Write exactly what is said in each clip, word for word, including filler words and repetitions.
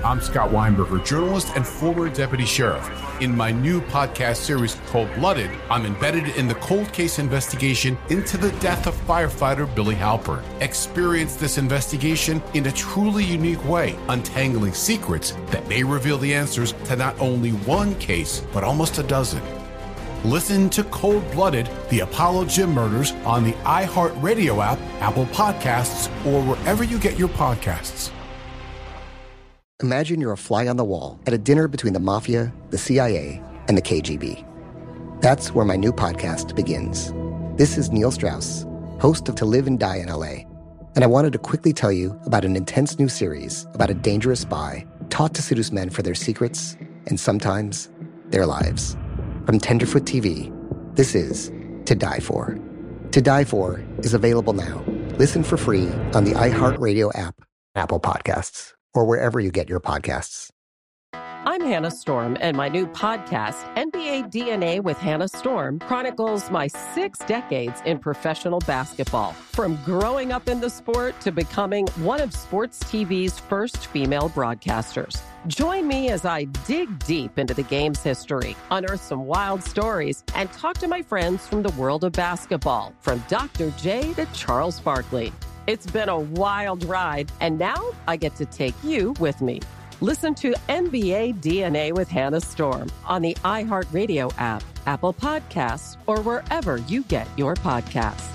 I'm Scott Weinberger, journalist and former deputy sheriff. In my new podcast series, Cold Blooded, I'm embedded in the cold case investigation into the death of firefighter Billy Halpern. Experience this investigation in a truly unique way, untangling secrets that may reveal the answers to not only one case, but almost a dozen. Listen to Cold Blooded, the Apollo Gym Murders on the iHeartRadio app, Apple Podcasts, or wherever you get your podcasts. Imagine you're a fly on the wall at a dinner between the Mafia, the C I A, and the K G B. That's where my new podcast begins. This is Neil Strauss, host of To Live and Die in L A, and I wanted to quickly tell you about an intense new series about a dangerous spy taught to seduce men for their secrets and sometimes their lives. From Tenderfoot T V, this is To Die For. To Die For is available now. Listen for free on the iHeartRadio app, Apple Podcasts, or wherever you get your podcasts. I'm Hannah Storm, and my new podcast, N B A D N A with Hannah Storm, chronicles my six decades in professional basketball. From growing up in the sport to becoming one of sports T V's first female broadcasters. Join me as I dig deep into the game's history, unearth some wild stories, and talk to my friends from the world of basketball, from Doctor J to Charles Barkley. It's been a wild ride, and now I get to take you with me. Listen to N B A D N A with Hannah Storm on the iHeartRadio app, Apple Podcasts, or wherever you get your podcasts.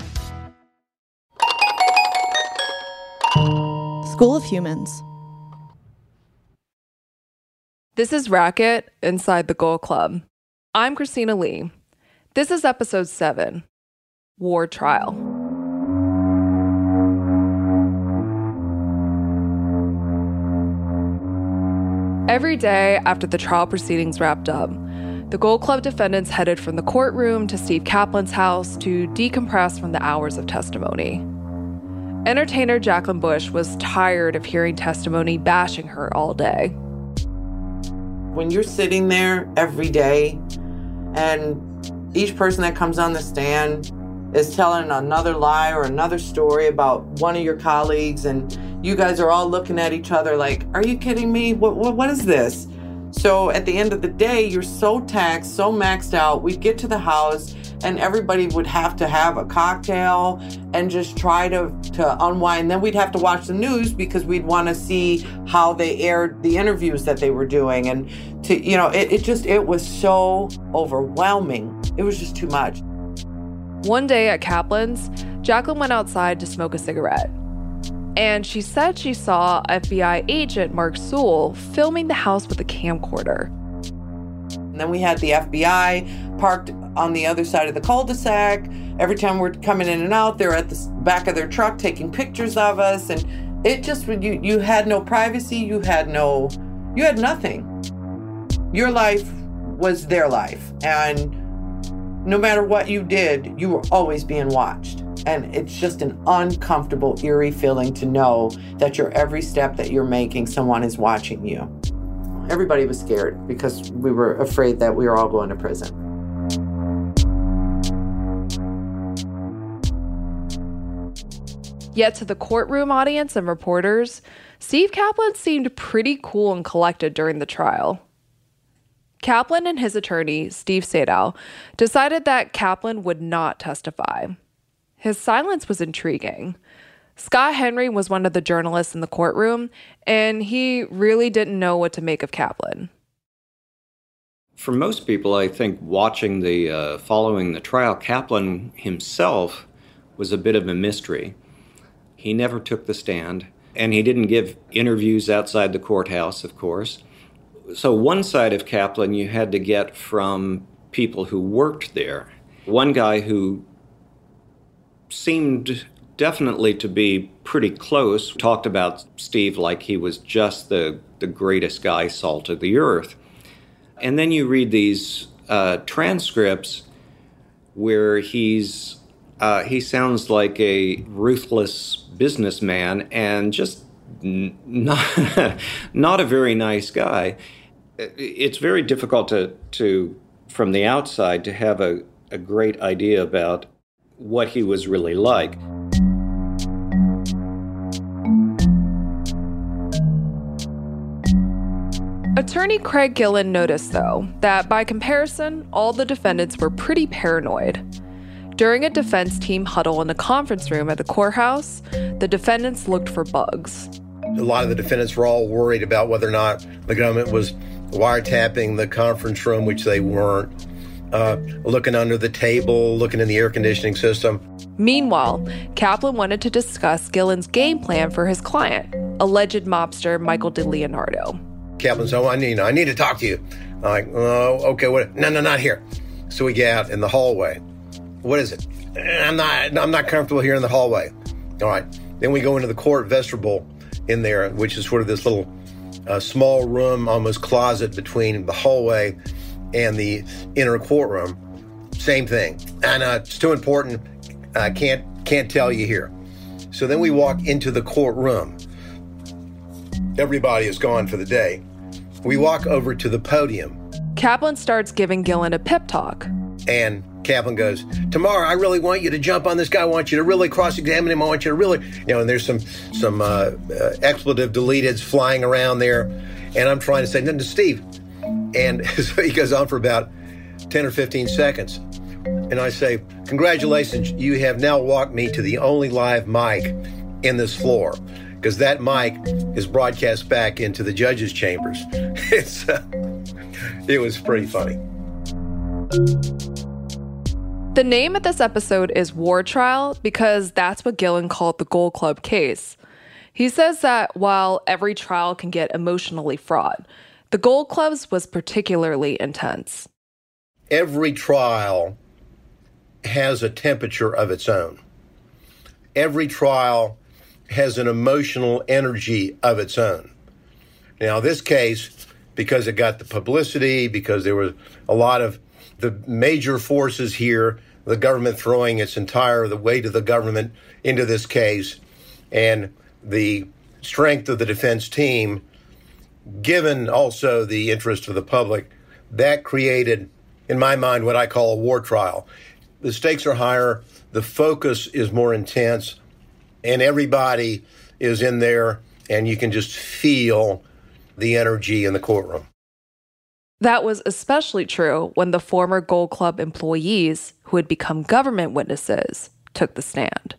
School of Humans. This is Racket Inside the Goal Club. I'm Christina Lee. This is episode seven, War Trial. Every day after the trial proceedings wrapped up, the Gold Club defendants headed from the courtroom to Steve Kaplan's house to decompress from the hours of testimony. Entertainer Jacqueline Bush was tired of hearing testimony bashing her all day. When you're sitting there every day and each person that comes on the stand is telling another lie or another story about one of your colleagues, and you guys are all looking at each other like, are you kidding me? What, what, what is this? So at the end of the day, you're so taxed, so maxed out. We'd get to the house and everybody would have to have a cocktail and just try to, to unwind. Then we'd have to watch the news because we'd want to see how they aired the interviews that they were doing. And to, you know, it, it just, it was so overwhelming. It was just too much. One day at Kaplan's, Jacqueline went outside to smoke a cigarette. And she said she saw F B I agent Mark Sewell filming the house with a camcorder. And then we had the F B I parked on the other side of the cul-de-sac. Every time we're coming in and out, they're at the back of their truck taking pictures of us. And it just, you, you had no privacy. You had no, you had nothing. Your life was their life. And no matter what you did, you were always being watched. And it's just an uncomfortable, eerie feeling to know that your every step that you're making, someone is watching you. Everybody was scared because we were afraid that we were all going to prison. Yet to the courtroom audience and reporters, Steve Kaplan seemed pretty cool and collected during the trial. Kaplan and his attorney, Steve Sadow, decided that Kaplan would not testify. His silence was intriguing. Scott Henry was one of the journalists in the courtroom, and he really didn't know what to make of Kaplan. For most people, I think watching the, uh, following the trial, Kaplan himself was a bit of a mystery. He never took the stand, and he didn't give interviews outside the courthouse, of course. So one side of Kaplan you had to get from people who worked there. One guy who seemed definitely to be pretty close talked about Steve like he was just the, the greatest guy salt of the earth. And then you read these uh, transcripts where he's uh, he sounds like a ruthless businessman and just n- not not a very nice guy. It's very difficult to to from the outside to have a, a great idea about what he was really like. Attorney Craig Gillen noticed, though, that by comparison, all the defendants were pretty paranoid. During a defense team huddle in the conference room at the courthouse, the defendants looked for bugs. A lot of the defendants were all worried about whether or not the government was wiretapping the conference room, which they weren't, uh, looking under the table, looking in the air conditioning system. Meanwhile, Kaplan wanted to discuss Gillen's game plan for his client, alleged mobster Michael DeLeonardo. Kaplan said, oh, I need, I need to talk to you. I'm like, oh, okay, what? No, no, not here. So we get out in the hallway. What is it? I'm not, I'm not comfortable here in the hallway. All right. Then we go into the court vestibule in there, which is sort of this little uh, small room, almost closet between the hallway and the inner courtroom. Same thing. And uh, it's too important. I can't, can't tell you here. So then we walk into the courtroom. Everybody is gone for the day. We walk over to the podium. Kaplan starts giving Gillen a pep talk. And Kaplan goes, tomorrow, I really want you to jump on this guy. I want you to really cross-examine him. I want you to really, you know, and there's some some uh, uh, expletive deleteds flying around there. And I'm trying to say, no, no, Steve. And so he goes on for about ten or fifteen seconds. And I say, congratulations, you have now walked me to the only live mic in this floor. Because that mic is broadcast back into the judges' chambers. It's, uh, it was pretty funny. The name of this episode is War Trial because that's what Gillen called the Gold Club case. He says that while every trial can get emotionally fraught, the Gold Club's was particularly intense. Every trial has a temperature of its own. Every trial has an emotional energy of its own. Now, this case, because it got the publicity, because there was a lot of the major forces here, the government throwing its entire, the weight of the government into this case, and the strength of the defense team, given also the interest of the public, that created, in my mind, what I call a war trial. The stakes are higher, the focus is more intense, and everybody is in there, and you can just feel the energy in the courtroom. That was especially true when the former Gold Club employees who had become government witnesses took the stand.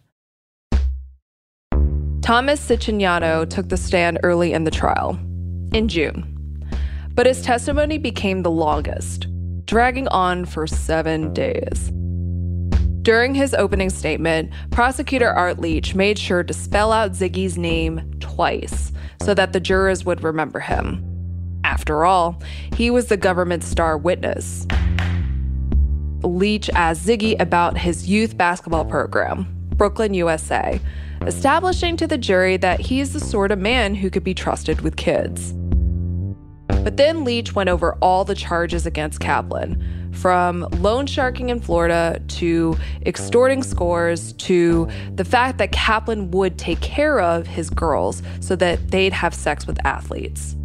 Thomas Siciliano took the stand early in the trial, in June. But his testimony became the longest, dragging on for seven days. During his opening statement, prosecutor Art Leach made sure to spell out Ziggy's name twice so that the jurors would remember him. After all, he was the government's star witness. Leach asked Ziggy about his youth basketball program, Brooklyn, U S A, establishing to the jury that he's the sort of man who could be trusted with kids. But then Leach went over all the charges against Kaplan, from loan sharking in Florida to extorting scores to the fact that Kaplan would take care of his girls so that they'd have sex with athletes.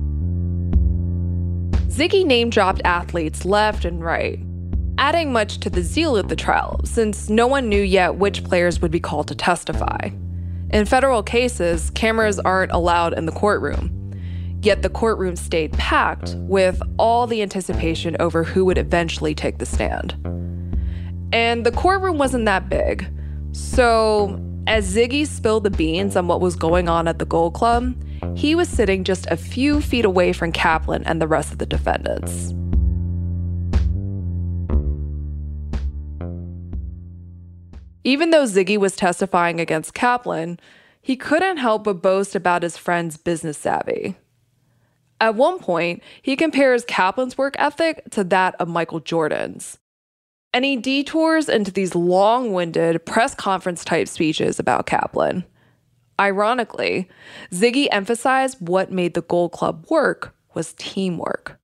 Ziggy name-dropped athletes left and right, adding much to the zeal of the trial, since no one knew yet which players would be called to testify. In federal cases, cameras aren't allowed in the courtroom. Yet the courtroom stayed packed with all the anticipation over who would eventually take the stand. And the courtroom wasn't that big. So as Ziggy spilled the beans on what was going on at the Gold Club, he was sitting just a few feet away from Kaplan and the rest of the defendants. Even though Ziggy was testifying against Kaplan, he couldn't help but boast about his friend's business savvy. At one point, he compares Kaplan's work ethic to that of Michael Jordan's. And he detours into these long-winded press conference-type speeches about Kaplan. Ironically, Ziggy emphasized what made the Gold Club work was teamwork.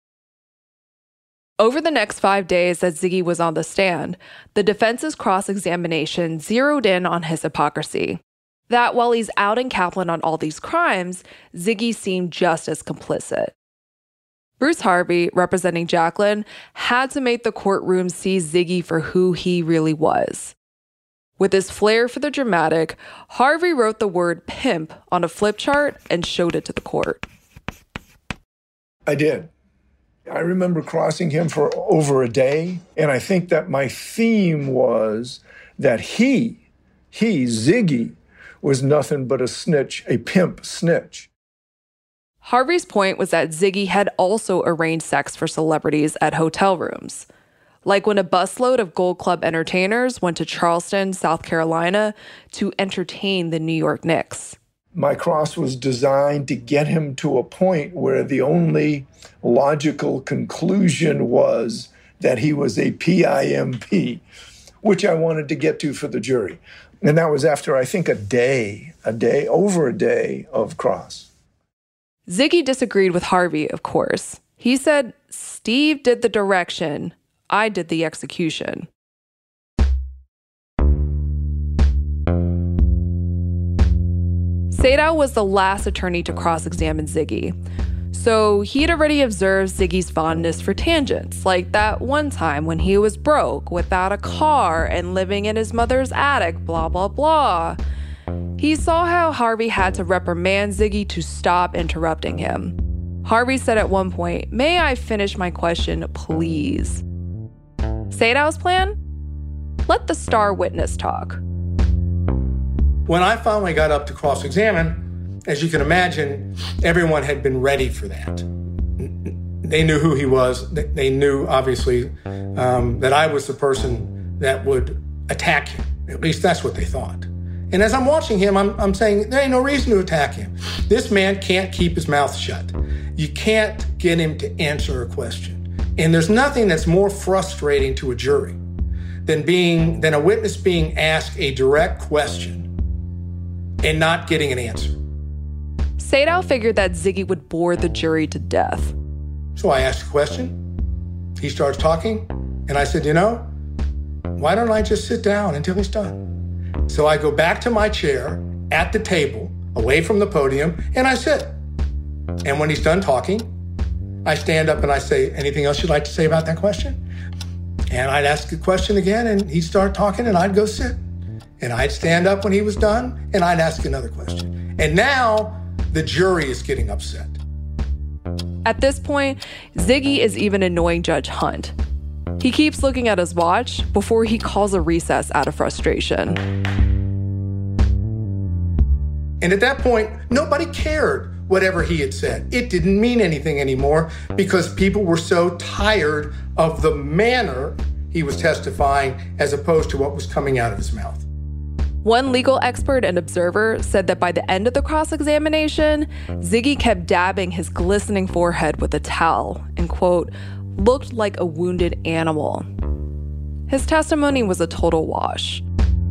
Over the next five days that Ziggy was on the stand, the defense's cross-examination zeroed in on his hypocrisy. That while he's outing Kaplan on all these crimes, Ziggy seemed just as complicit. Bruce Harvey, representing Jacqueline, had to make the courtroom see Ziggy for who he really was. With his flair for the dramatic, Harvey wrote the word pimp on a flip chart and showed it to the court. I did. I remember crossing him for over a day, and I think that my theme was that he, he, Ziggy, was nothing but a snitch, a pimp snitch. Harvey's point was that Ziggy had also arranged sex for celebrities at hotel rooms. Like when a busload of Gold Club entertainers went to Charleston, South Carolina, to entertain the New York Knicks. My cross was designed to get him to a point where the only logical conclusion was that he was a P I M P, which I wanted to get to for the jury. And that was after, I think, a day, a day, over a day of cross. Ziggy disagreed with Harvey, of course. He said, Steve did the direction, I did the execution. Sadow was the last attorney to cross-examine Ziggy. So he'd already observed Ziggy's fondness for tangents, like that one time when he was broke, without a car, and living in his mother's attic, blah, blah, blah. He saw how Harvey had to reprimand Ziggy to stop interrupting him. Harvey said at one point, "May I finish my question, please?" Sadow's plan? Let the star witness talk. When I finally got up to cross-examine, as you can imagine, everyone had been ready for that. They knew who he was. They knew, obviously, um, that I was the person that would attack him. At least that's what they thought. And as I'm watching him, I'm, I'm saying, there ain't no reason to attack him. This man can't keep his mouth shut. You can't get him to answer a question. And there's nothing that's more frustrating to a jury than being than a witness being asked a direct question and not getting an answer. Sadow figured that Ziggy would bore the jury to death. So I asked a question. He starts talking, and I said, you know, why don't I just sit down until he's done? So I go back to my chair at the table, away from the podium, and I sit. And when he's done talking, I stand up and I say, anything else you'd like to say about that question? And I'd ask the question again, and he'd start talking, and I'd go sit. And I'd stand up when he was done, and I'd ask another question. And now the jury is getting upset. At this point, Ziggy is even annoying Judge Hunt. He keeps looking at his watch before he calls a recess out of frustration. And at that point, nobody cared whatever he had said. It didn't mean anything anymore because people were so tired of the manner he was testifying as opposed to what was coming out of his mouth. One legal expert and observer said that by the end of the cross-examination, Ziggy kept dabbing his glistening forehead with a towel and, quote, looked like a wounded animal. His testimony was a total wash.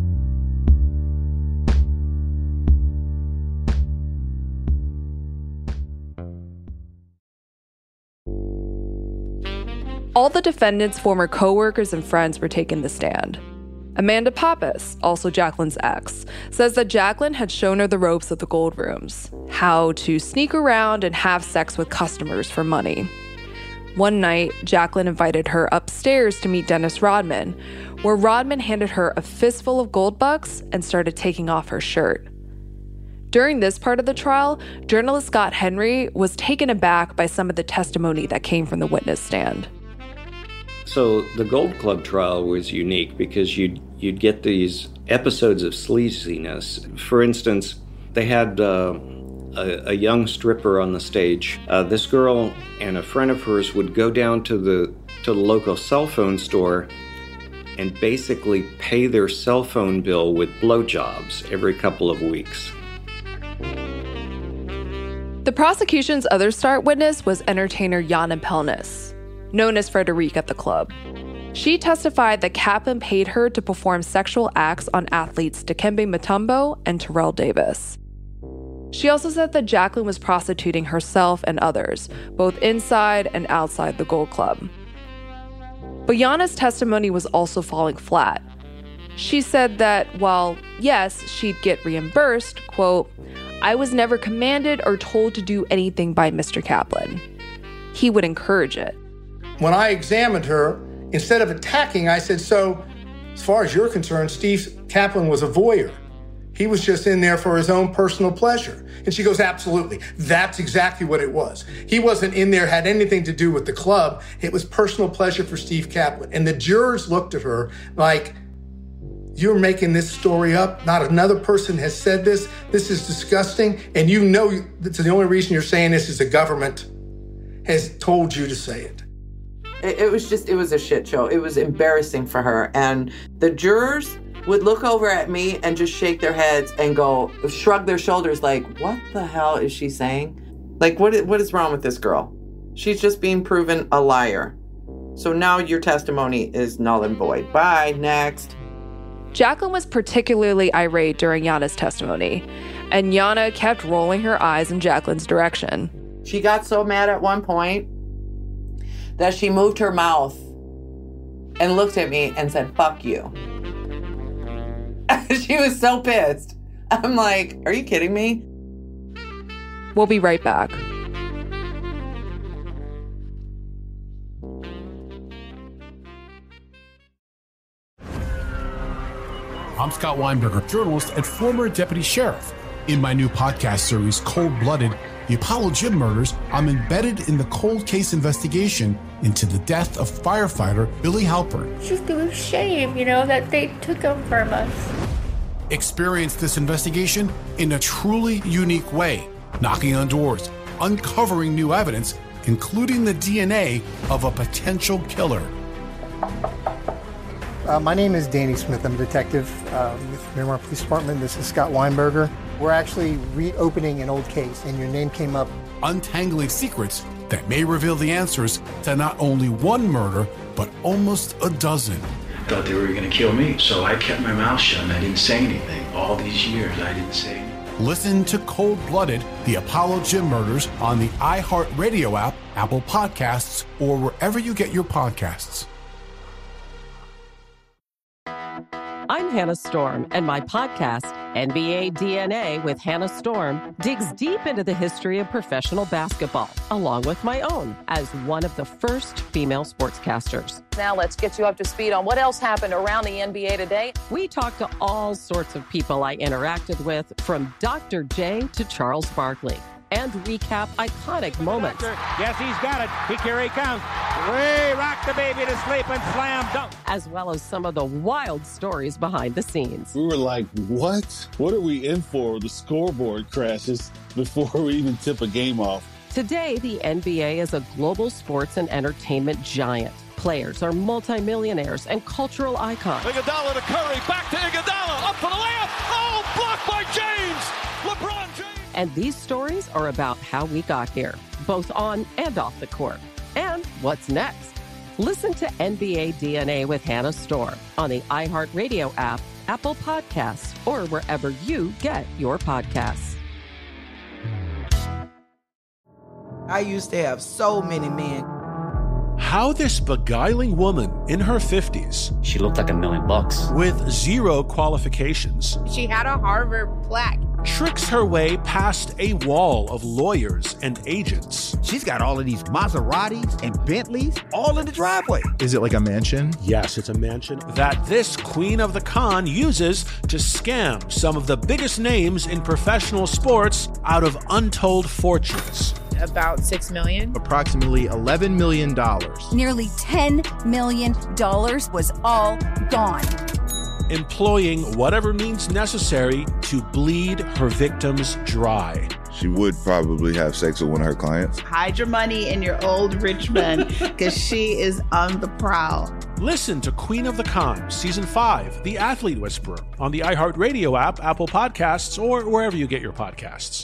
All the defendants' former co-workers and friends were taking the stand. Amanda Pappas, also Jacqueline's ex, says that Jacqueline had shown her the ropes of the gold rooms, how to sneak around and have sex with customers for money. One night, Jacqueline invited her upstairs to meet Dennis Rodman, where Rodman handed her a fistful of gold bucks and started taking off her shirt. During this part of the trial, journalist Scott Henry was taken aback by some of the testimony that came from the witness stand. So the Gold Club trial was unique because you'd, you'd get these episodes of sleaziness. For instance, they had uh, a, a young stripper on the stage. Uh, this girl and a friend of hers would go down to the, to the local cell phone store and basically pay their cell phone bill with blowjobs every couple of weeks. The prosecution's other star witness was entertainer Jana Pelnis, known as Frederique at the club. She testified that Kaplan paid her to perform sexual acts on athletes Dikembe Mutombo and Terrell Davis. She also said that Jacqueline was prostituting herself and others, both inside and outside the Gold Club. But Jana's testimony was also falling flat. She said that while, yes, she'd get reimbursed, quote, I was never commanded or told to do anything by Mister Kaplan. He would encourage it. When I examined her, instead of attacking, I said, so as far as you're concerned, Steve Kaplan was a voyeur. he was just in there for his own personal pleasure. And she goes, absolutely. That's exactly what it was. He wasn't in there, had anything to do with the club. It was personal pleasure for Steve Kaplan. And the jurors looked at her like, you're making this story up. Not another person has said this. This is disgusting. And you know that's the only reason you're saying this is the government has told you to say it. It was just, it was a shit show. It was embarrassing for her. And the jurors would look over at me and just shake their heads and go, shrug their shoulders like, what the hell is she saying? Like, what, what is wrong with this girl? She's just being proven a liar. So now your testimony is null and void. Bye, next. Jacqueline was particularly irate during Yana's testimony, and Yana kept rolling her eyes in Jacqueline's direction. She got so mad at one point that she moved her mouth and looked at me and said, fuck you. She was so pissed. I'm like, are you kidding me? We'll be right back. I'm Scott Weinberger, journalist and former deputy sheriff. In my new podcast series, Cold Blooded, The Apollo Gym Murders, I'm embedded in the cold case investigation into the death of firefighter Billy Halpern. It's just a shame, you know, that they took him from us. Experience this investigation in a truly unique way, knocking on doors, uncovering new evidence, including the D N A of a potential killer. Uh, my name is Danny Smith. I'm a detective uh, with Miramar Police Department. This is Scott Weinberger. We're actually reopening an old case, and your name came up. Untangling secrets that may reveal the answers to not only one murder, but almost a dozen. I thought they were going to kill me, so I kept my mouth shut and I didn't say anything. All these years, I didn't say anything. Listen to Cold Blooded, The Apollo Gym Murders on the iHeartRadio app, Apple Podcasts, or wherever you get your podcasts. I'm Hannah Storm, and my podcast, N B A D N A with Hannah Storm, digs deep into the history of professional basketball, along with my own, as one of the first female sportscasters. Now let's get you up to speed on what else happened around the N B A today. We talk to all sorts of people I interacted with, from Doctor J to Charles Barkley, and recap iconic moments. Yes, he's got it. He, here he comes. Way rock the baby to sleep and slam dunk. As well as some of the wild stories behind the scenes. We were like, what? What are we in for? The scoreboard crashes before we even tip a game off. Today, the N B A is a global sports and entertainment giant. Players are multimillionaires and cultural icons. Iguodala to Curry, back to Iguodala, up for the layup. Oh, blocked by James. LeBron James. And these stories are about how we got here, both on and off the court. And what's next? Listen to N B A D N A with Hannah Storm on the iHeartRadio app, Apple Podcasts, or wherever you get your podcasts. I used to have so many men. How this beguiling woman in her fifties, she looked like a million bucks, with zero qualifications, she had a Harvard plaque, tricks her way past a wall of lawyers and agents. She's got all of these Maseratis and Bentleys all in the driveway. Is it like a mansion? Yes, it's a mansion that this queen of the con uses to scam some of the biggest names in professional sports out of untold fortunes. About six million dollars. Approximately eleven million dollars. Nearly ten million dollars was all gone. Employing whatever means necessary to bleed her victims dry. She would probably have sex with one of her clients. Hide your money in your old rich man, because she is on the prowl. Listen to Queen of the Con, Season five, The Athlete Whisperer, on the iHeartRadio app, Apple Podcasts, or wherever you get your podcasts.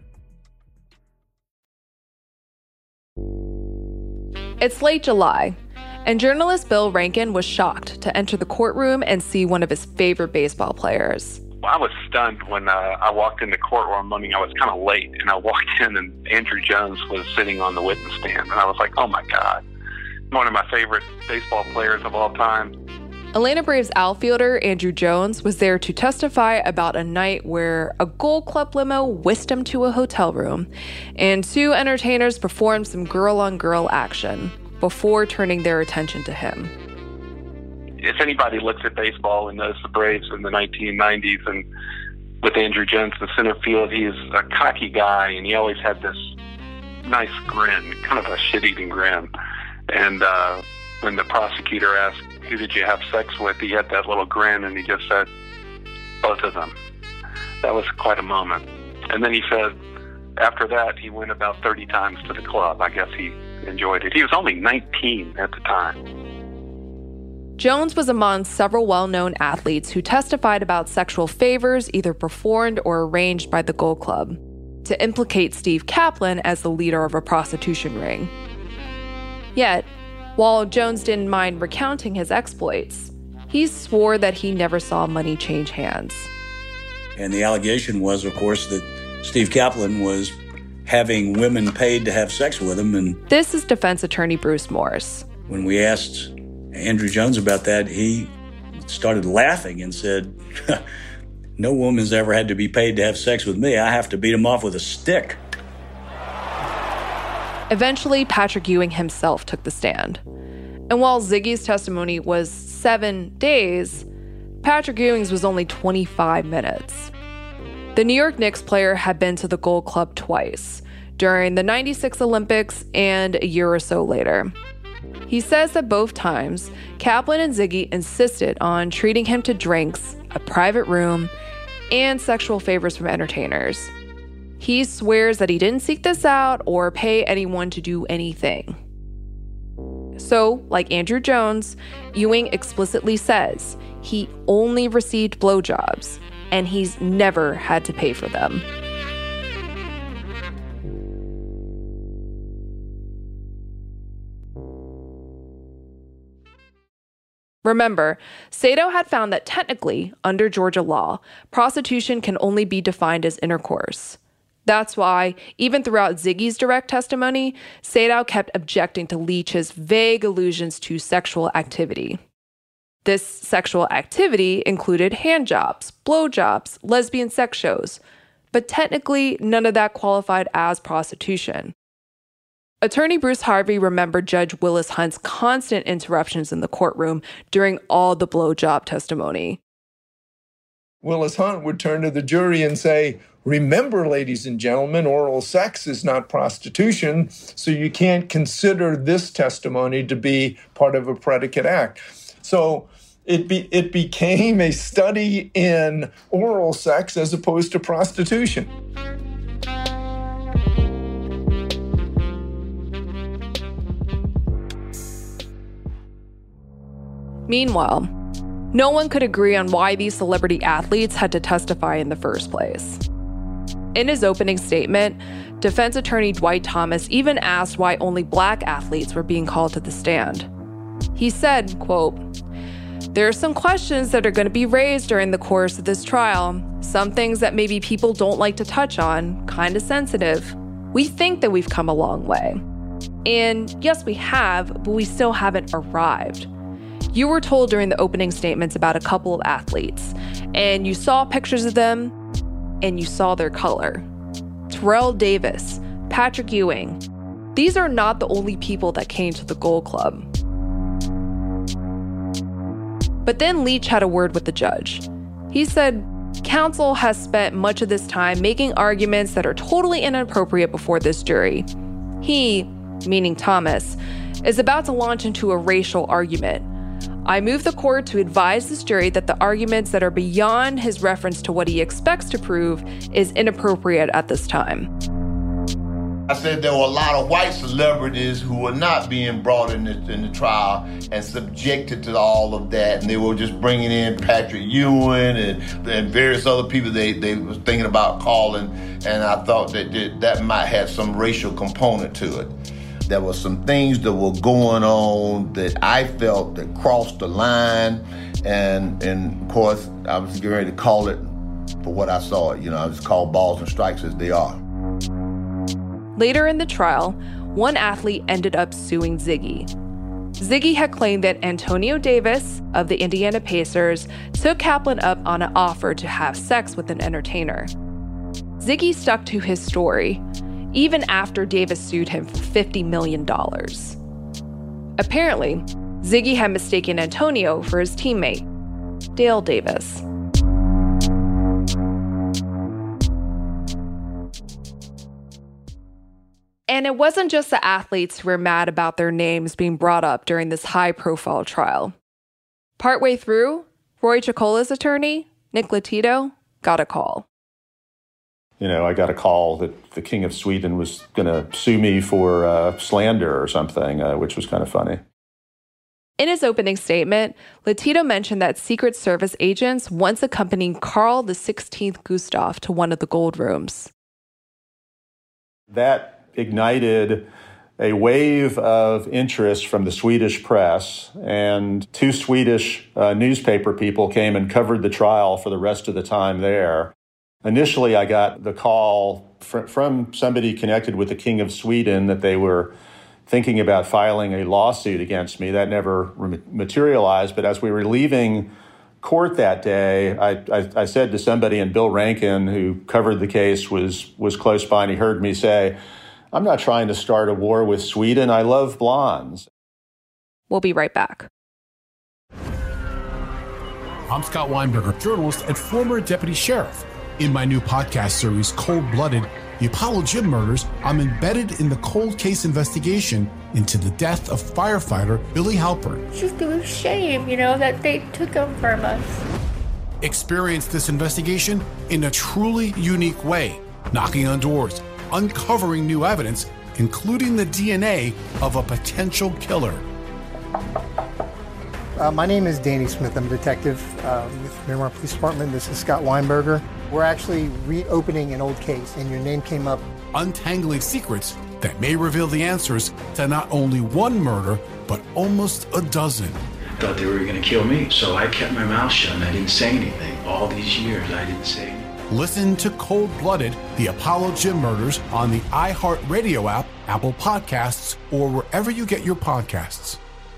It's late July, and journalist Bill Rankin was shocked to enter the courtroom and see one of his favorite baseball players. I was stunned when uh, I walked in the courtroom. I mean, I was kind of late, and I walked in, and Andrew Jones was sitting on the witness stand, and I was like, oh my God, one of my favorite baseball players of all time. Atlanta Braves outfielder Andrew Jones was there to testify about a night where a Gold Club limo whisked him to a hotel room, and two entertainers performed some girl-on-girl action before turning their attention to him. If anybody looks at baseball and knows the Braves in the nineteen nineties and with Andrew Jones in center field. He's a cocky guy, and he always had this nice grin, kind of a shit-eating grin. And uh, when the prosecutor asked, who did you have sex with, he had that little grin, and he just said, both of them. That was quite a moment. And then he said, after that, he went about thirty times to the club. I guess he enjoyed it. He was only nineteen at the time. Jones was among several well-known athletes who testified about sexual favors either performed or arranged by the Gold Club to implicate Steve Kaplan as the leader of a prostitution ring. Yet, while Jones didn't mind recounting his exploits, he swore that he never saw money change hands. And the allegation was, of course, that Steve Kaplan was having women paid to have sex with him. And this is defense attorney Bruce Morse. When we asked Andrew Jones about that, he started laughing and said, no woman's ever had to be paid to have sex with me. I have to beat him off with a stick. Eventually, Patrick Ewing himself took the stand. And while Ziggy's testimony was seven days, Patrick Ewing's was only twenty-five minutes. The New York Knicks player had been to the Gold Club twice, during the ninety-six Olympics and a year or so later. He says that both times, Kaplan and Ziggy insisted on treating him to drinks, a private room, and sexual favors from entertainers. He swears that he didn't seek this out or pay anyone to do anything. So, like Andrew Jones, Ewing explicitly says he only received blowjobs, and he's never had to pay for them. Remember, Sato had found that technically, under Georgia law, prostitution can only be defined as intercourse. That's why, even throughout Ziggy's direct testimony, Sato kept objecting to Leach's vague allusions to sexual activity. This sexual activity included handjobs, blowjobs, lesbian sex shows, but technically none of that qualified as prostitution. Attorney Bruce Harvey remembered Judge Willis Hunt's constant interruptions in the courtroom during all the blowjob testimony. Willis Hunt would turn to the jury and say, remember, ladies and gentlemen, oral sex is not prostitution, so you can't consider this testimony to be part of a predicate act. So it be, it became a study in oral sex as opposed to prostitution. Meanwhile, no one could agree on why these celebrity athletes had to testify in the first place. In his opening statement, defense attorney Dwight Thomas even asked why only black athletes were being called to the stand. He said, quote, "There are some questions that are going to be raised during the course of this trial, some things that maybe people don't like to touch on, kind of sensitive. We think that we've come a long way. And yes, we have, but we still haven't arrived. You were told during the opening statements about a couple of athletes, and you saw pictures of them, and you saw their color. Terrell Davis, Patrick Ewing. These are not the only people that came to the Gold Club." But then Leach had a word with the judge. He said, counsel has spent much of this time making arguments that are totally inappropriate before this jury. He, meaning Thomas, is about to launch into a racial argument. I move the court to advise this jury that the arguments that are beyond his reference to what he expects to prove is inappropriate at this time. I said there were a lot of white celebrities who were not being brought in the, in the trial and subjected to all of that, and they were just bringing in Patrick Ewing and, and various other people they, they were thinking about calling, and I thought that, that that might have some racial component to it. There were some things that were going on that I felt that crossed the line, and and of course I was getting ready to call it for what I saw. You know, I just called balls and strikes as they are. Later in the trial, one athlete ended up suing Ziggy. Ziggy had claimed that Antonio Davis of the Indiana Pacers took Kaplan up on an offer to have sex with an entertainer. Ziggy stuck to his story, even after Davis sued him for fifty million dollars. Apparently, Ziggy had mistaken Antonio for his teammate, Dale Davis. And it wasn't just the athletes who were mad about their names being brought up during this high-profile trial. Partway through, Roy Chicola's attorney, Nick Latito, got a call. You know, I got a call that the King of Sweden was going to sue me for uh, slander or something, uh, which was kind of funny. In his opening statement, Latito mentioned that Secret Service agents once accompanied Carl the sixteenth Gustav to one of the gold rooms. That ignited a wave of interest from the Swedish press, and two Swedish uh, newspaper people came and covered the trial for the rest of the time there. Initially, I got the call fr- from somebody connected with the King of Sweden that they were thinking about filing a lawsuit against me. That never re- materialized, but as we were leaving court that day, I, I, I said to somebody, and Bill Rankin, who covered the case, was, was close by, and he heard me say, "I'm not trying to start a war with Sweden. I love blondes." We'll be right back. I'm Scott Weinberger, journalist and former deputy sheriff. In my new podcast series, Cold Blooded, The Apollo Gym Murders, I'm embedded in the cold case investigation into the death of firefighter Billy Halpern. It's just a shame, you know, that they took him from us. Experience this investigation in a truly unique way, knocking on doors, uncovering new evidence, including the D N A of a potential killer. Uh, my name is Danny Smith. I'm a detective uh, with Miramar Police Department. This is Scott Weinberger. We're actually reopening an old case, and your name came up. Untangling secrets that may reveal the answers to not only one murder, but almost a dozen. I thought they were going to kill me, so I kept my mouth shut and I didn't say anything. All these years, I didn't say anything. Listen to Cold Blooded, The Apollo Gym Murders on the iHeartRadio app, Apple Podcasts, or wherever you get your podcasts.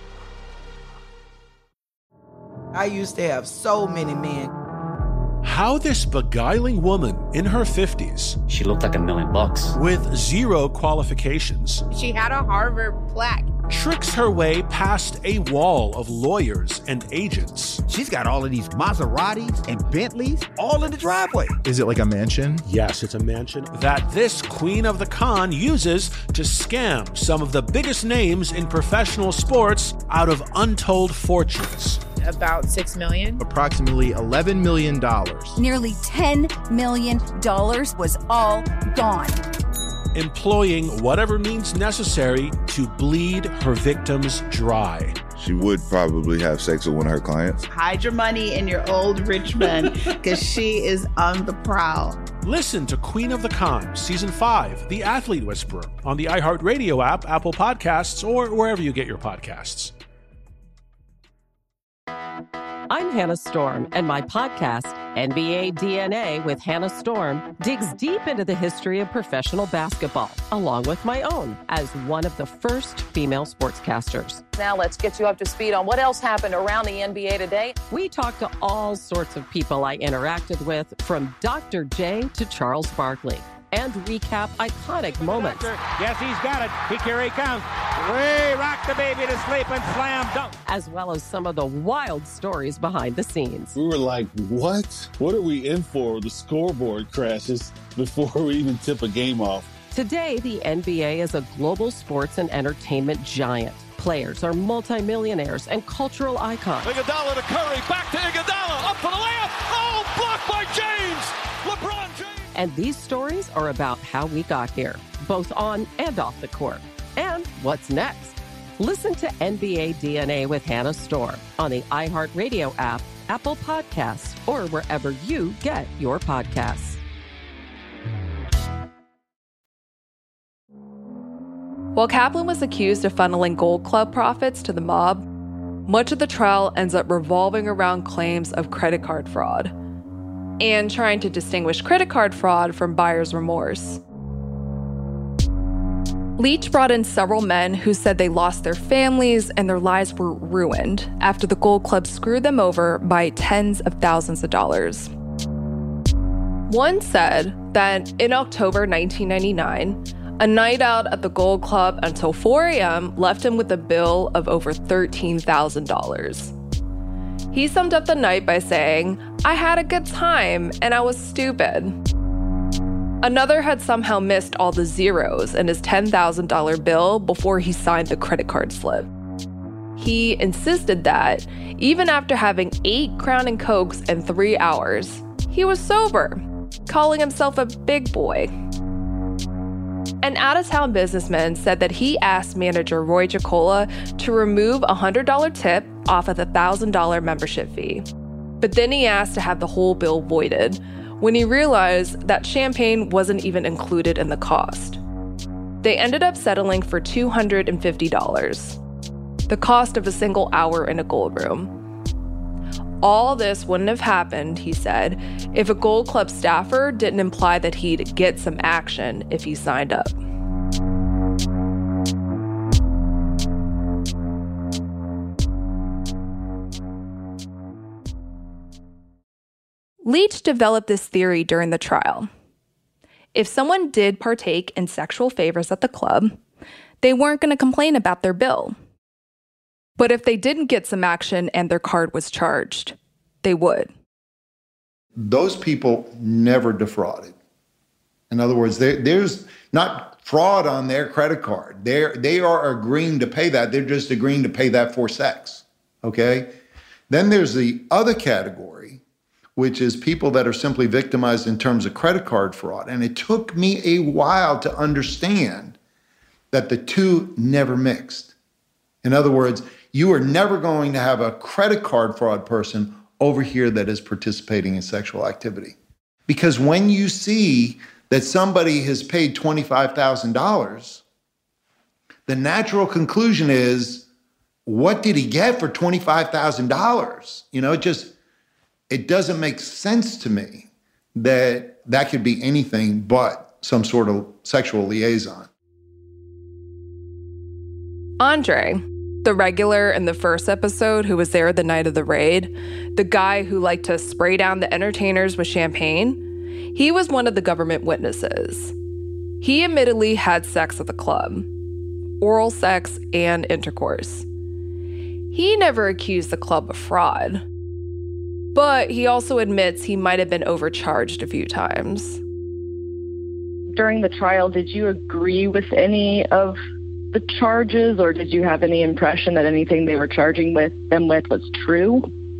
I used to have so many men. How this beguiling woman in her fifties, she looked like a million bucks, with zero qualifications, she had a Harvard plaque, tricks her way past a wall of lawyers and agents. She's got all of these Maseratis and Bentleys all in the driveway. Is it like a mansion? Yes, it's a mansion that this queen of the con uses to scam some of the biggest names in professional sports out of untold fortunes. About six million dollars. Approximately eleven million dollars. Nearly ten million dollars was all gone. Employing whatever means necessary to bleed her victims dry. She would probably have sex with one of her clients. Hide your money in your old rich man, because she is on the prowl. Listen to Queen of the Con, Season five, The Athlete Whisperer, on the iHeartRadio app, Apple Podcasts, or wherever you get your podcasts. I'm Hannah Storm, and my podcast, N B A D N A with Hannah Storm, digs deep into the history of professional basketball, along with my own, as one of the first female sportscasters. Now let's get you up to speed on what else happened around the N B A today. We talked to all sorts of people I interacted with, from Doctor J to Charles Barkley, and recap iconic moments. Yes, he's got it. He here he comes. Way rock the baby to sleep and slam dunk. As well as some of the wild stories behind the scenes. We were like, what? What are we in for? The scoreboard crashes before we even tip a game off. Today, the N B A is a global sports and entertainment giant. Players are multimillionaires and cultural icons. Iguodala to Curry, back to Iguodala, up for the layup. Oh, blocked by James. LeBron James. And these stories are about how we got here, both on and off the court. And what's next? Listen to N B A D N A with Hannah Storm on the iHeartRadio app, Apple Podcasts, or wherever you get your podcasts. While Kaplan was accused of funneling Gold Club profits to the mob, much of the trial ends up revolving around claims of credit card fraud and trying to distinguish credit card fraud from buyer's remorse. Leach brought in several men who said they lost their families and their lives were ruined after the Gold Club screwed them over by tens of thousands of dollars. One said that in October nineteen ninety-nine, a night out at the Gold Club until four a.m. left him with a bill of over thirteen thousand dollars. He summed up the night by saying, "I had a good time and I was stupid." Another had somehow missed all the zeros in his ten thousand dollars bill before he signed the credit card slip. He insisted that, even after having eight Crown and Cokes in three hours, he was sober, calling himself a big boy. An out-of-town businessman said that he asked manager Roy Chicola to remove a one hundred dollars tip off of the one thousand dollars membership fee. But then he asked to have the whole bill voided when he realized that champagne wasn't even included in the cost. They ended up settling for two hundred fifty dollars, the cost of a single hour in a gold room. All this wouldn't have happened, he said, if a Gold Club staffer didn't imply that he'd get some action if he signed up. Leach developed this theory during the trial. If someone did partake in sexual favors at the club, they weren't going to complain about their bill. But if they didn't get some action and their card was charged, they would. Those people never defrauded. In other words, there, there's not fraud on their credit card. They're, they are agreeing to pay that. They're just agreeing to pay that for sex, okay? Then there's the other category, which is people that are simply victimized in terms of credit card fraud. And it took me a while to understand that the two never mixed. In other words, you are never going to have a credit card fraud person over here that is participating in sexual activity. Because when you see that somebody has paid twenty-five thousand dollars, the natural conclusion is, what did he get for twenty-five thousand dollars? You know, it just, it doesn't make sense to me that that could be anything but some sort of sexual liaison. Andre, the regular in the first episode who was there the night of the raid, the guy who liked to spray down the entertainers with champagne, he was one of the government witnesses. He admittedly had sex at the club, oral sex and intercourse. He never accused the club of fraud, but he also admits he might have been overcharged a few times. During the trial, did you agree with any of the charges, or did you have any impression that anything they were charging with them with was true?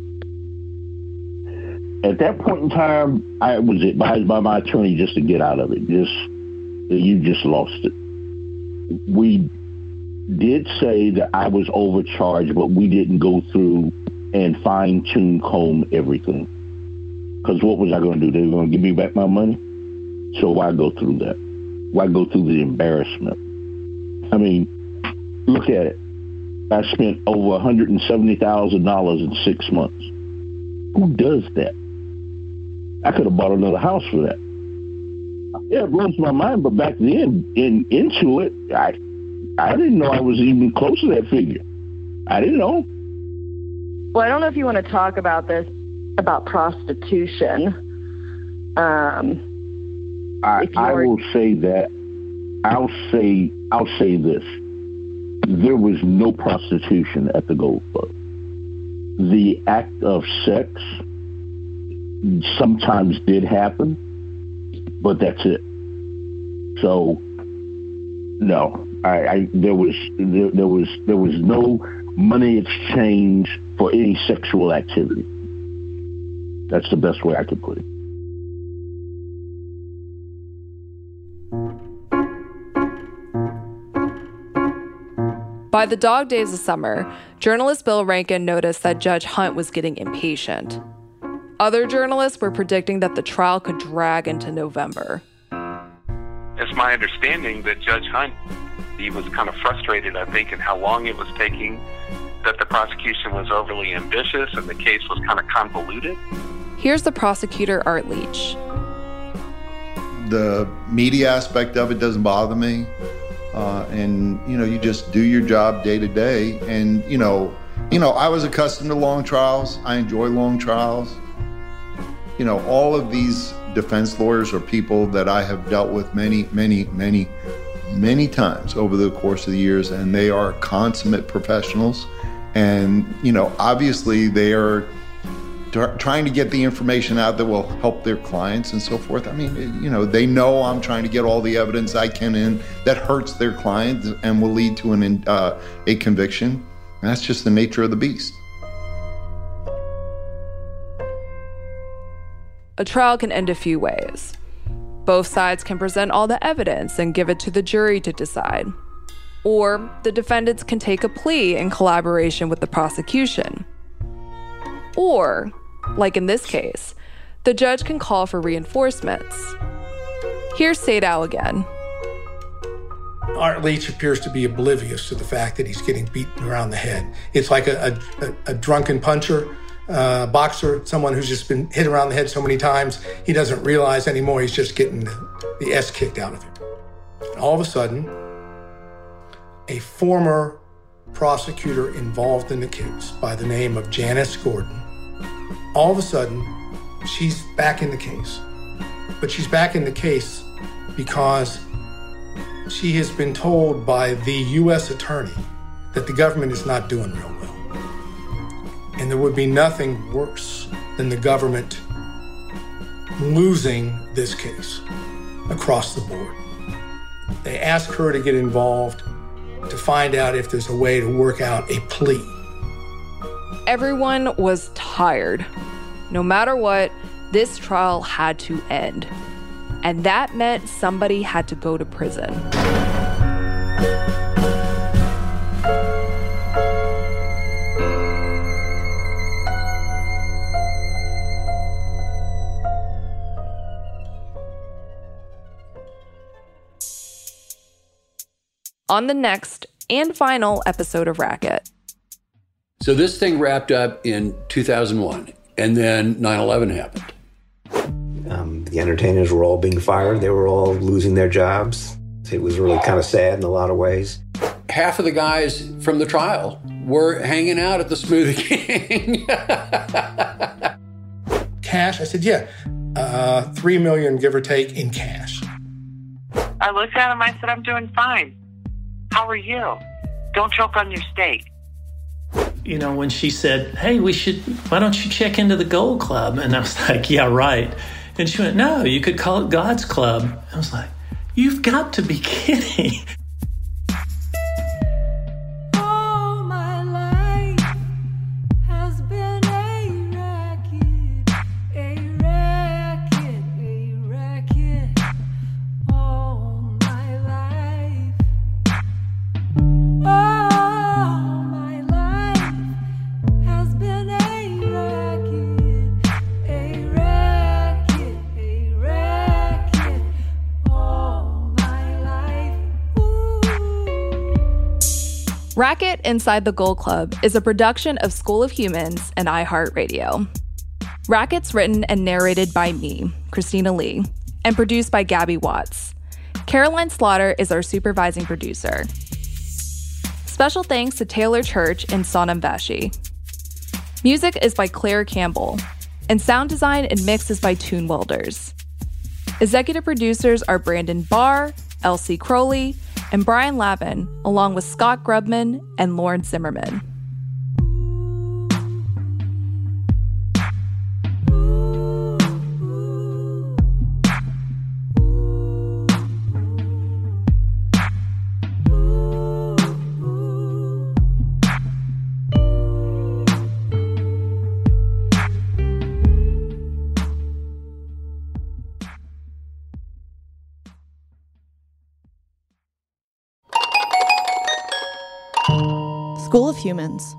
At that point in time, I was advised by my attorney just to get out of it. Just, you just lost it. We did say that I was overcharged, but we didn't go through and fine-tune comb everything. Because what was I going to do? They were going to give me back my money? So why go through that? Why go through the embarrassment? I mean, look at it. I spent over one hundred seventy thousand dollars in six months. Who does that? I could have bought another house for that. Yeah, it blows my mind, but back then, in into it, I I didn't know I was even close to that figure. I didn't know. Well, I don't know if you want to talk about this, about prostitution. Um, I, I will say that. I'll say I'll say this. There was no prostitution at the Gold Club. The act of sex sometimes did happen, but that's it. So no, I, I there was there, there was there was no money exchange for any sexual activity. That's the best way I could put it. By the dog days of summer, journalist Bill Rankin noticed that Judge Hunt was getting impatient. Other journalists were predicting that the trial could drag into November. It's my understanding that Judge Hunt, he was kind of frustrated, I think, in how long it was taking, that the prosecution was overly ambitious and the case was kind of convoluted. Here's the prosecutor, Art Leach. The media aspect of it doesn't bother me. Uh, and, you know, you just do your job day to day. And, you know, you know, I was accustomed to long trials. I enjoy long trials. You know, all of these defense lawyers are people that I have dealt with many, many, many, many times over the course of the years, and they are consummate professionals. And, you know, obviously they are t- trying to get the information out that will help their clients and so forth. I mean, you know, they know I'm trying to get all the evidence I can in that hurts their client and will lead to an uh, a conviction. And that's just the nature of the beast. A trial can end a few ways. Both sides can present all the evidence and give it to the jury to decide. Or the defendants can take a plea in collaboration with the prosecution. Or, like in this case, the judge can call for reinforcements. Here's Sadow again. Art Leach appears to be oblivious to the fact that he's getting beaten around the head. It's like a, a, a drunken puncher, uh, boxer, someone who's just been hit around the head so many times, he doesn't realize anymore he's just getting the, the S kicked out of him. And all of a sudden, a former prosecutor involved in the case by the name of Janice Gordon, all of a sudden, she's back in the case. But she's back in the case because she has been told by the U S attorney that the government is not doing real well. And there would be nothing worse than the government losing this case across the board. They ask her to get involved to find out if there's a way to work out a plea. Everyone was tired. No matter what, this trial had to end. And that meant somebody had to go to prison. On the next and final episode of Racket. So this thing wrapped up in two thousand one, and then nine eleven happened. Um, the entertainers were all being fired. They were all losing their jobs. It was really kind of sad in a lot of ways. Half of the guys from the trial were hanging out at the Smoothie King. Cash? I said, yeah, uh, three million give or take in cash. I looked at him, I said, I'm doing fine. How are you? Don't choke on your steak. You know, when she said, hey, we should, why don't you check into the Gold Club? And I was like, yeah, right. And she went, no, you could call it God's Club. I was like, you've got to be kidding. Racket Inside the Gold Club is a production of School of Humans and iHeartRadio. Racket's written and narrated by me, Christina Lee, and produced by Gabby Watts. Caroline Slaughter is our supervising producer. Special thanks to Taylor Church and Sonam Vashi. Music is by Claire Campbell, and sound design and mix is by Tune Welders. Executive producers are Brandon Barr, Elsie Crowley, and Brian Lavin, along with Scott Grubman and Lauren Zimmerman. School of Humans.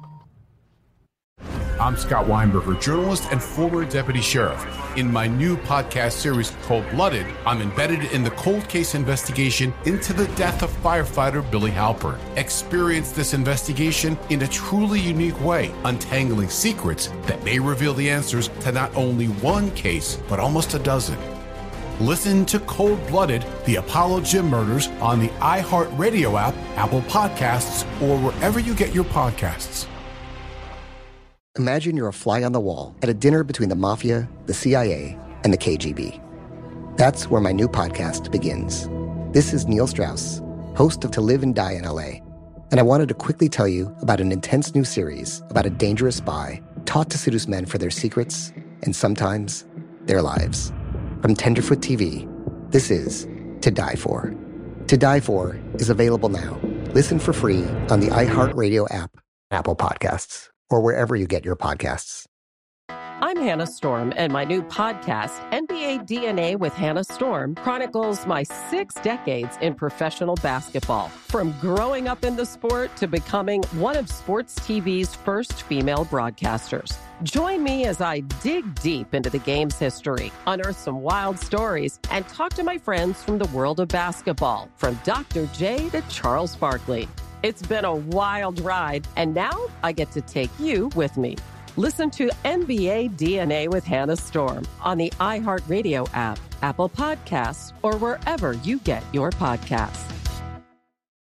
I'm Scott Weinberger, journalist and former deputy sheriff. In my new podcast series, Cold Blooded, I'm embedded in the cold case investigation into the death of firefighter Billy Halpern. Experience this investigation in a truly unique way, untangling secrets that may reveal the answers to not only one case, but almost a dozen. Listen to Cold Blooded, the Apollo Gym Murders on the iHeartRadio app, Apple Podcasts, or wherever you get your podcasts. Imagine you're a fly on the wall at a dinner between the Mafia, the C I A, and the K G B. That's where my new podcast begins. This is Neil Strauss, host of To Live and Die in L A, and I wanted to quickly tell you about an intense new series about a dangerous spy taught to seduce men for their secrets and sometimes their lives. From Tenderfoot T V, this is To Die For. To Die For is available now. Listen for free on the iHeartRadio app, Apple Podcasts, or wherever you get your podcasts. I'm Hannah Storm, and my new podcast, N B A D N A with Hannah Storm, chronicles my six decades in professional basketball. From growing up in the sport to becoming one of sports T V's first female broadcasters. Join me as I dig deep into the game's history, unearth some wild stories, and talk to my friends from the world of basketball, from Doctor J to Charles Barkley. It's been a wild ride, and now I get to take you with me. Listen to N B A D N A with Hannah Storm on the iHeartRadio app, Apple Podcasts, or wherever you get your podcasts.